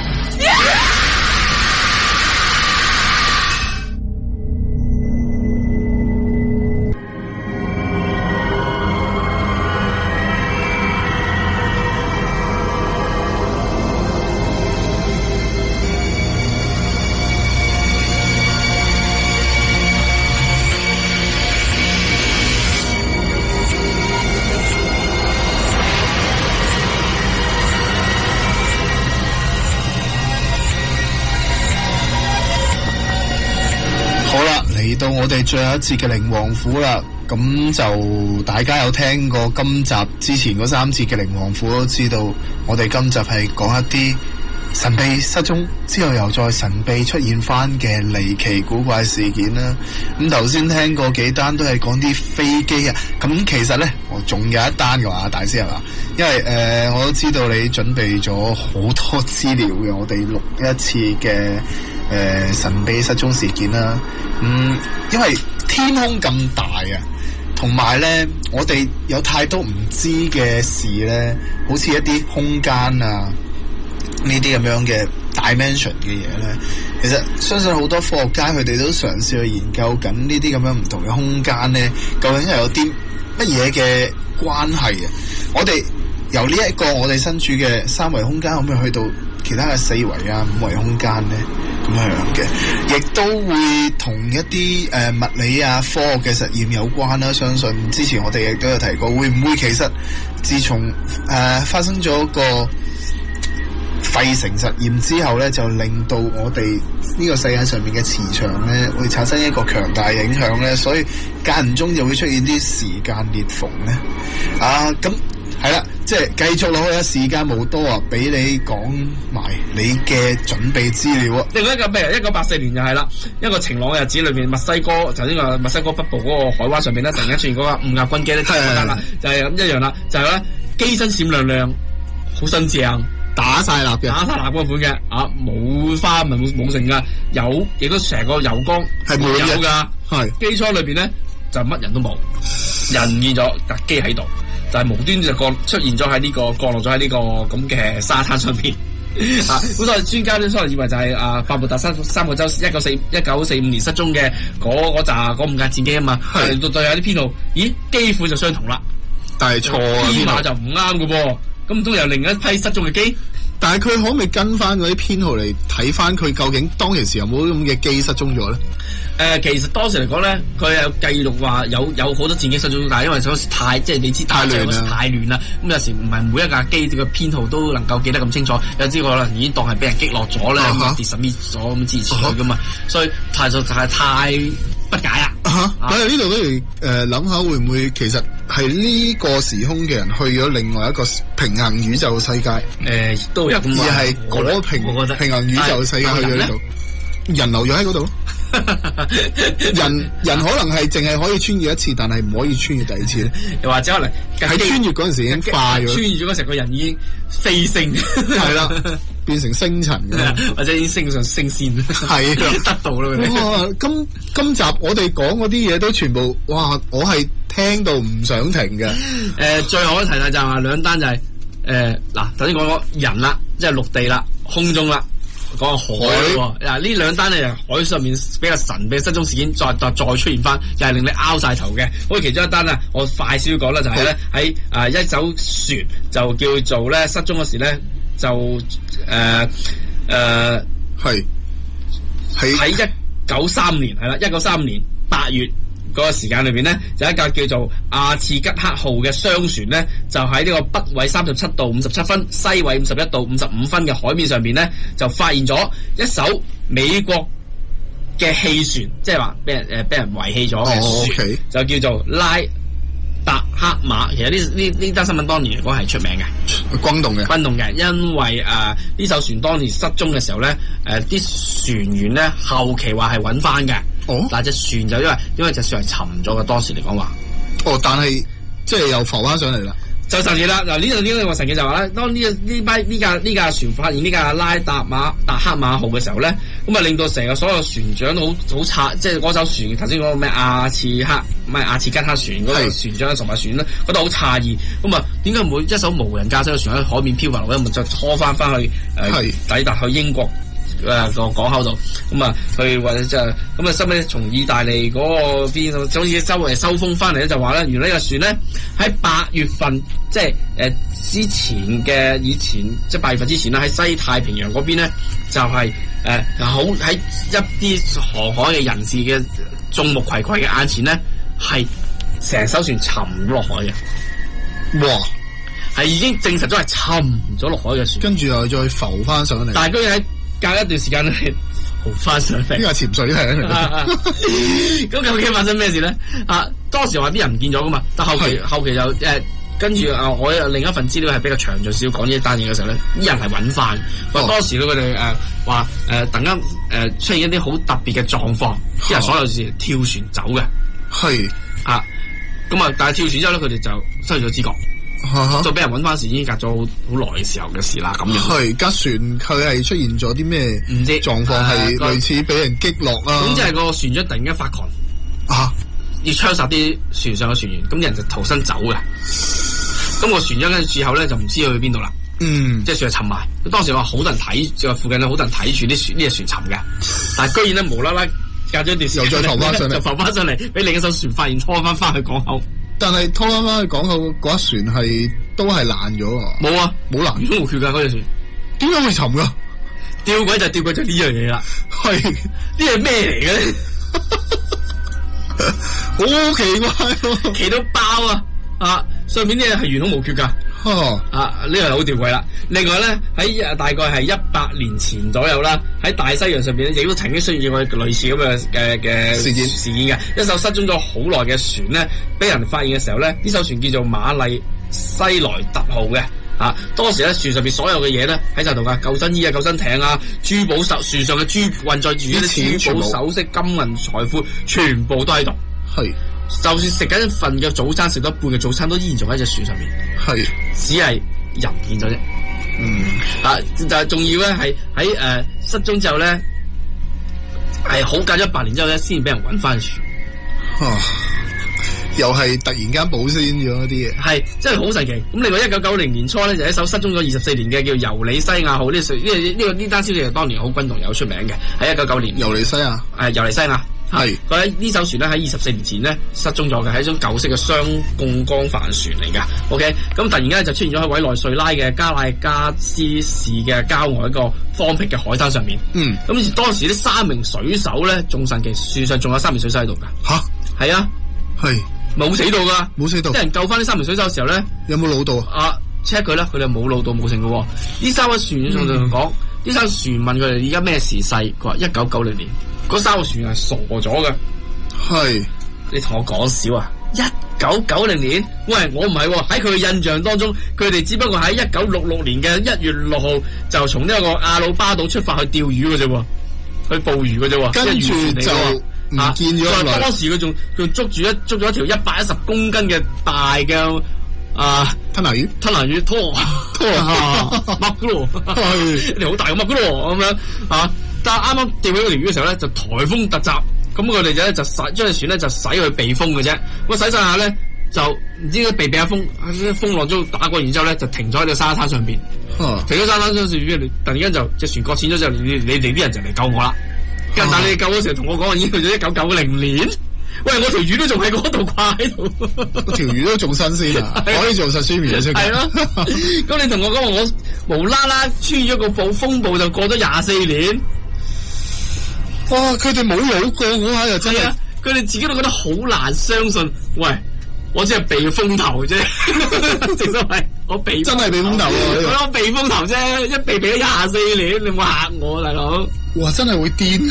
到我哋最後一節嘅靈王府啦，咁就大家有聽過今集之前嗰三節嘅靈王府都知道，我哋今集係講一啲神秘失蹤之後又再神秘出現翻嘅離奇古怪事件啦。咁頭先聽過幾單都係講啲飛機啊，咁其實呢，我仲有一單嘅話，大師係嘛？因為誒、呃、我都知道你準備咗好多資料嘅，我哋錄一次嘅誒、呃、神秘失蹤事件啦。嗯，因為天空咁大啊，同埋咧，我哋有太多唔知嘅事咧，好似一啲空間啊，呢啲咁樣嘅 dimension 嘅嘢咧，其實相信好多科學家佢哋都嘗試去研究緊呢啲咁樣唔同嘅空間咧，究竟係有啲乜嘢嘅關係啊？我哋由呢一個我哋身處嘅三維空間，可唔可以去到其他嘅四維啊、五維空間咧？咁樣嘅，亦都會同一啲誒、呃、物理啊、科學嘅實驗有關啦。相信之前我哋亦都有提過，會唔會其實自從誒、呃、發生咗個費城實驗之後咧，就令到我哋呢個世界上面嘅磁場咧，會產生一個強大影響咧，所以間唔中就會出現啲時間裂縫咧。啊，咁係啦。即係繼續落去啊！時間冇多啊，俾你講埋你嘅準備資料啊！ 另外一個譬如一九八四年就係啦，一個晴朗嘅日子裏面，墨西哥就呢個墨西哥北部嗰個海灣上面咧，突然間出現嗰個五亞軍機咧，就係啦，就係咁一樣啦，就係咧機身閃亮亮， 好新淨， 打晒蠟嘅， 打晒蠟嗰款嘅，啊冇花紋冇冇剩噶，有亦都成個油缸係冇有噶， 係機艙裏邊咧就乜人都冇，人現咗架機喺度，就係無端就降出現咗喺呢個降落咗喺呢個咁嘅沙灘上邊。啊！咁所以專家咧，可能以為就係啊，百慕達三三角洲一九四一九四五年失蹤嘅嗰嗰扎嗰五架戰機啊嘛，係到對有啲編號，咦機款就相同啦， 但係錯啊， 編碼就唔啱嘅噃，咁唔通又另一批失蹤嘅機？ 但係佢可唔可以跟翻嗰啲編號嚟睇翻佢究竟當其時有冇咁嘅機失蹤咗咧？ 誒、呃，其實當時嚟講咧，佢有記錄話有有好多戰機失蹤，但係因為嗰時太即係你知太亂啦，太亂啦，咁有時唔係每一架機嘅編號都能夠記得咁清楚，有啲可能已經當係俾人擊落咗咧，跌實搣咗咁支持佢噶嘛，所以太就係太不解啦。 嚇！我哋呢度不如誒諗下，會唔會其實係呢個時空嘅人去咗另外一個平行宇宙世界？誒、 呃，都有咁而係嗰平平行宇宙世界去咗呢度，人留咗喺嗰度咯。人人可能係淨係可以穿越一次，但係唔可以穿越第二次咧。 又或者可能喺穿越嗰陣時已經化咗， 穿越咗嗰時個人已經飛升， 係啦，變成星塵嘅， 或者已經升上升仙， 係得到啦。 哇！今今集我哋講嗰啲嘢都全部哇，我係聽到唔想停嘅。誒、 呃，最後一提啦就係話兩單就係誒嗱，頭先講咗人啦，即係陸地啦，空中啦。講海喎，嗱呢兩單咧，海上面比較神秘失蹤事件再，再再再出現翻，又係令你拗晒頭嘅。好似其中一單啊，我快少少講啦，就係咧喺啊一艘船就叫做咧失蹤嗰時咧，就誒誒係喺喺一九三年係啦，一九三年八月。嗰個時間裏邊咧，就一架叫做阿次吉克號嘅商船咧，就喺呢個北緯三十七度五十七分、西緯五十一度五十五分嘅海面上邊咧，就發現咗一艘美國嘅棄船，即係話俾人誒俾人遺棄咗嘅船， 哦 okay. 就叫做拉達克馬。其實呢呢呢單新聞當年嚟講係出名嘅， 轟動嘅， 轟動嘅，因為誒呢、呃、艘船當年失蹤嘅時候咧，誒、呃、啲船員咧後期話係揾翻嘅。哦，但隻船就因為因為隻船係沉咗嘅，當時嚟講話。 哦，但係即係又浮翻上嚟啦， 就神奇啦！嗱呢度呢個神奇就話咧，當呢呢班呢架呢架船發現呢架拉達馬達克馬號嘅時候咧，咁啊令到成個所有船長都好好詫，即係嗰艘船頭先嗰個咩阿次克咩阿次吉克船嗰個船長同埋船咧，覺得好詫異。咁啊，點解每一艘無人駕駛嘅船喺海面漂浮落咧，咪就拖翻翻去誒、呃、抵達去英國？誒個港口度，咁啊去或者就咁啊，收尾從意大利嗰個邊，就好似收誒收風翻嚟咧，就話咧，原來呢個船咧喺八月份，即係誒、呃、之前嘅以前，即係八月份之前咧，喺西太平洋嗰邊咧，就係誒好喺一啲航海嘅人士嘅眾目睽睽嘅眼前咧，係成艘船沉咗落海嘅。哇！係已經證實咗係沉咗落海嘅船， 跟住又再浮翻上嚟。 但係居然喺隔一段時間咧，浮翻上嚟。 呢個潛水係咁究竟發生咩事咧？啊，當時話啲人唔見咗噶嘛，但後期後期就誒、呃、跟住啊，我有另一份資料係比較詳盡少講呢一單嘢嘅時候咧，啲人係揾翻。話、哦、當時咧佢哋誒話誒突然間誒出現一啲好特別嘅狀況，啲人所有事跳船走嘅。係啊，咁啊，但係跳船之後咧，佢哋就失去咗知覺。就俾人揾翻時，已經隔咗好好耐嘅時候嘅事啦。咁樣係架船佢係出現咗啲咩唔知狀況？係類似俾人擊落啦。 總之係個船長突然間發狂啊，要槍殺啲船上嘅船員，咁啲人就逃生走嘅。咁個船長跟住之後咧就唔知去邊度啦。嗯，即係船係沉埋。當時話好多人睇，就附近咧好多人睇住啲船呢隻船沉嘅，但係居然咧無啦啦隔咗一段時間又再浮翻上嚟，就浮翻上嚟，俾另一艘船發現，拖翻翻去港口。 但係拖翻翻去港口嗰一船係都係爛咗啊！ 冇啊，冇爛，完全冇缺噶嗰隻船。 點解會沉噶？ 吊詭就吊詭就呢樣嘢啦。係呢係咩嚟嘅咧？好奇怪，奇到爆啊！啊，上面啲嘢係完好無缺噶。哦，啊呢個好吊詭啦。另外咧喺大概係一百年前左右啦，喺大西洋上邊咧亦都曾經出現過類似咁嘅嘅嘅事件事件嘅。一艘失蹤咗好耐嘅船咧，俾人發現嘅時候咧，呢艘船叫做瑪麗西萊特號嘅。啊，當時咧船上邊所有嘅嘢咧喺晒度噶，救生衣啊、救生艇啊、珠寶首船上嘅珠運載住啲珠寶首飾、金銀財富，全部都喺度。係。就算食緊一份嘅早餐，食到一半嘅早餐都依然仲喺隻船上面，係只係人唔見咗啫。 嗯， 啊，就係仲要咧係喺誒失蹤之後咧，係好隔咗一百年之後咧，先俾人揾翻住。 啊，又係突然間保鮮咗啲嘢， 係真係好神奇。咁另外一九九零年初咧，就一艘失蹤咗二十四年嘅叫尤里西亞號呢水呢呢個呢單消息係當年好轟動有出名嘅，喺一九九年。 尤里西亞誒尤里西亞。 係佢喺呢艘船咧喺二十四年前咧失蹤咗嘅，係一種舊式嘅雙槓桿帆船嚟噶。OK，咁突然間就出現咗喺委內瑞拉嘅加拉加斯市嘅郊外一個荒僻嘅海灘上面。 嗯， 咁當時呢三名水手咧仲神奇，船上仲有三名水手喺度噶。 吓， 係啊， 係冇死到噶， 冇死到。 啲人救翻呢三名水手嘅時候咧， 有冇老到啊？check 佢啦，佢哋冇老到冇成嘅。呢三個船上就講，呢艘船問佢哋而家咩時勢，佢話一九九零年。嗰三個船係傻咗嘅， 係你同我講笑啊！一九九零年，喂，我唔係喎，喺佢嘅印象當中，佢哋只不過喺一九六六年嘅一月六號就從呢一個阿魯巴島出發去釣魚嘅啫，去捕魚嘅啫， 跟住就唔見咗啦。 當時佢仲佢捉住一捉咗一條一百一十公斤嘅大嘅啊吞拿魚， 吞拿魚拖拖麥古羅，一條好大嘅麥古羅咁樣啊！但係啱啱釣起嗰條魚嘅時候咧，就颱風突襲，咁佢哋就咧就使將隻船咧就使去避風嘅啫。咁使晒下咧就唔知避避下風，喺風浪中打過，然之後咧就停咗喺個沙灘上邊。 啊、 停咗沙灘上邊，突然間就隻船擱淺咗之後，你你哋啲人就嚟救我啦。跟住、啊、但係你救嗰時候同我講，已經去咗一九九零年。喂，我條魚都仲喺嗰度掛喺度， 條魚都仲新鮮啊，可以做實酸麵嘅。 係咯，咁你同我講我無啦啦穿咗個暴風暴就過咗廿四年。 哇！佢哋冇老過嗰下又真係， 佢哋自己都覺得好難相信。喂，我只係避風頭啫，正所謂我避真係避風頭啊！ 我避風頭啫，一避避咗廿四年，你冇嚇我大佬。 哇！真係會癲，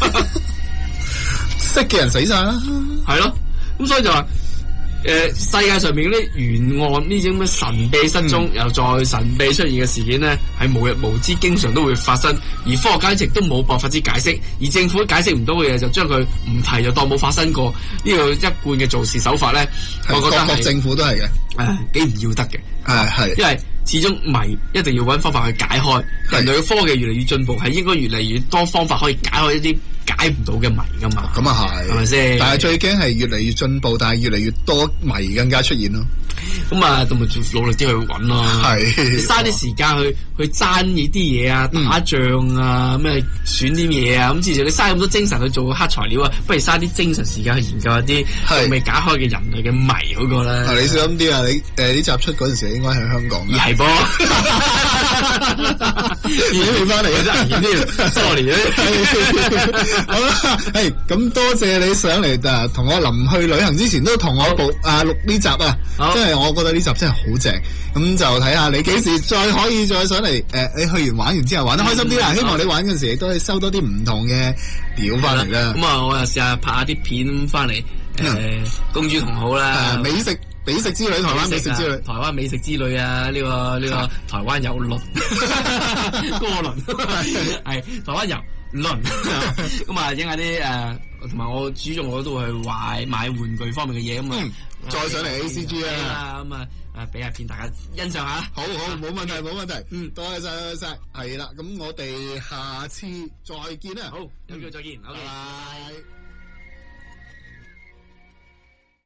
識嘅人死晒啦。 係咯，咁所以就話。誒、呃，世界上面嗰啲沿岸呢種咩神秘失蹤、嗯、又再神秘出現嘅事件咧，係無日無之，經常都會發生。而科學家一直都冇辦法之解釋，而政府解釋唔到嘅嘢就將佢唔提，就當冇發生過。呢個一貫嘅做事手法咧，我覺得各國政府都係嘅， 誒幾唔要得嘅。 係係， 因為始終謎一定要揾方法去解開。人類嘅科技越嚟越進步，係應該越嚟越多方法可以解開一啲解唔到嘅謎噶嘛。 咁啊係，係咪先？但係最驚係越嚟越進步，但係越嚟越多謎更加出現咯。 咁啊，咁咪努力啲去揾咯。係，嘥啲時間去去爭呢啲嘢啊，打仗啊，咩選啲嘢啊，咁至少你嘥咁多精神去做黑材料啊，不如嘥啲精神時間去研究一啲仲未解開嘅人類嘅謎嗰個啦。 你小心啲啊！你誒呢集出嗰陣時應該喺香港。 而係噃，而家未翻嚟嘅啫，而呢，sorry 咧。 好啦，係咁多謝你上嚟啊，同我臨去旅行之前都同我報啊錄呢集啊，即係我覺得呢集真係好正。咁就睇下你幾時再可以再上嚟誒、呃，你去完玩完之後玩得開心啲啦。希望你玩嗰陣時亦都可以收多啲唔同嘅料翻嚟啦。 咁啊，我又試下拍下啲片翻嚟，誒，公主同好啦， 美食。美食之旅，台灣美食之旅， 台灣美食之旅啊！呢、這個呢、這個台灣有輪，哥倫係台灣有輪，咁啊影下啲誒，同埋我主重我都會去買買玩具方面嘅嘢咁啊， 再上嚟 A C G 啊， 咁啊誒俾下片大家欣賞下。 好好，冇問題冇問題，嗯，多謝晒多謝晒，係啦，咁我哋下次再見啦， 好，有機會再見，好，拜拜。